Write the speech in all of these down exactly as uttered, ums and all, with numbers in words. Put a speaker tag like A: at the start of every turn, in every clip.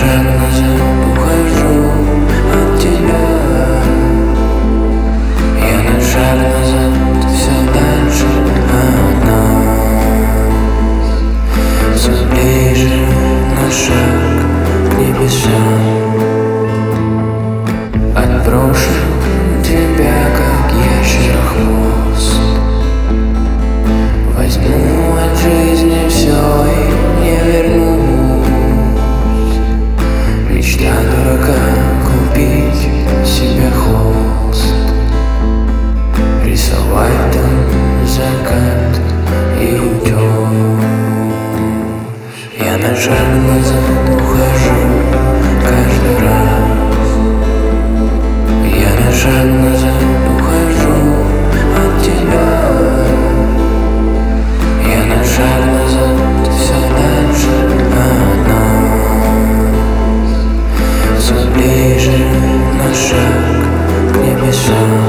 A: шаг назад ухожу от тебя. Я на шаг назад, все дальше от нас. Все ближе на шаг к небесам. Отброшу тебя, как ящера хвост. Возьму от жизни все и не вернусь. Мечта дурака купить себе холст, рисовать там закат и утёс. Я на шаг назад ухожу каждый раз. Я на шаг назад ухожу от тебя. Я на шаг назад, все дальше от нас. Все ближе на шаг к небесам.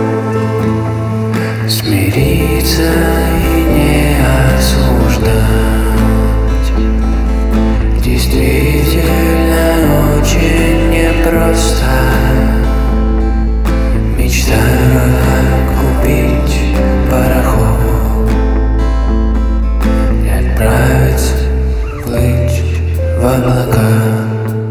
A: Смириться и не осуждать действительно очень непросто. Мечта купить пароход и отправиться плыть в облака.